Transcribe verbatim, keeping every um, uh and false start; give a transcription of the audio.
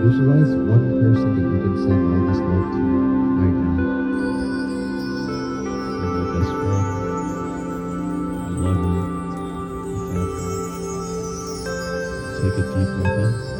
visualize one person that you can send all this love to right now. You're my best friend, my lover, my family. Take a deep breath in.